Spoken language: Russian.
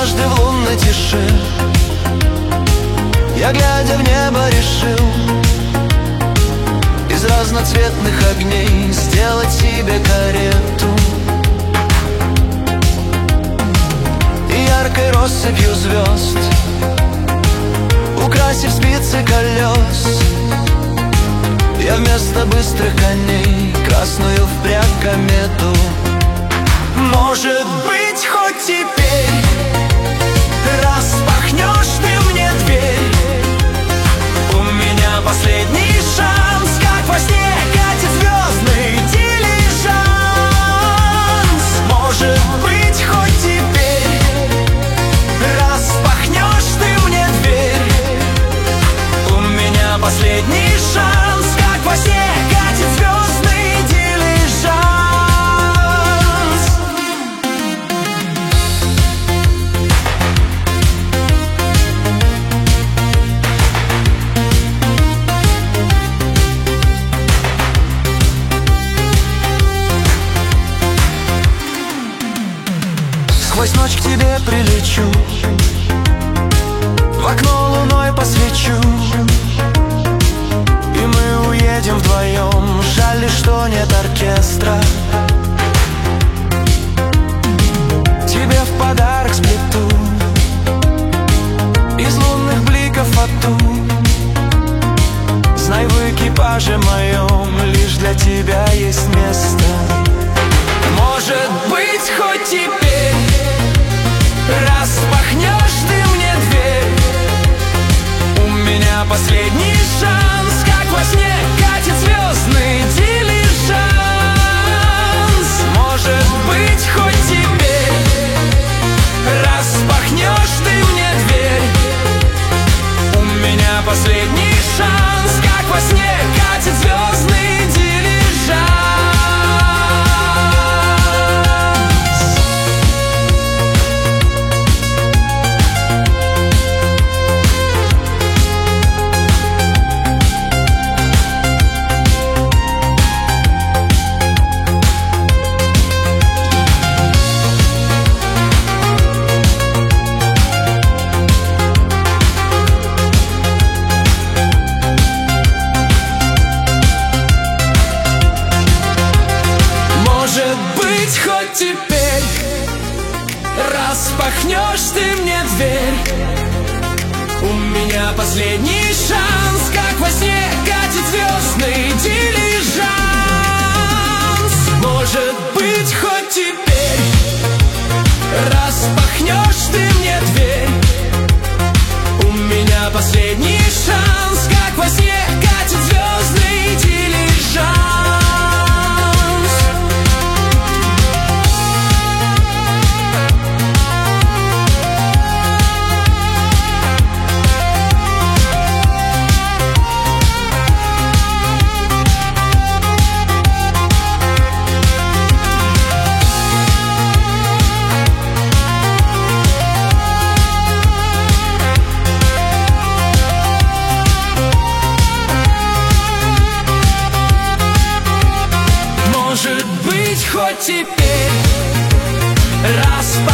Однажды в лунной тиши я, глядя в небо, решил из разноцветных огней сделать себе карету. И яркой россыпью звезд, украсив спицы колес, я вместо быстрых коней красную впрягь комету. Может быть, хоть теперь распахнешь ты мне дверь. У меня последний шанс, как во сне катит звездный дилижанс. Может быть, хоть теперь распахнешь ты мне дверь. У меня последний шанс, как во сне катит звездный дилижанс. Сквозь ночь к тебе прилечу, в окно луной посвечу, и мы уедем вдвоем. Жаль лишь, что нет оркестра. Тебе в подарок сплету из лунных бликов фату. Знай, в экипаже моем лишь для тебя есть место. Может быть, хоть теперь распахнешь ты мне дверь. У меня последний шанс, как во сне катит звездный дилижанс. Может быть, хоть теперь распахнешь ты мне дверь. У меня последний шанс, как во сне катит звездный дилижанс. Хоть теперь распахнешь ты мне дверь. У меня последний шанс, как во сне катит звездный дилижанс. Может быть, хоть теперь распахнешь ты мне дверь. У меня последний шанс, как во сне катит звездный дилижанс. Хоть теперь распахнешь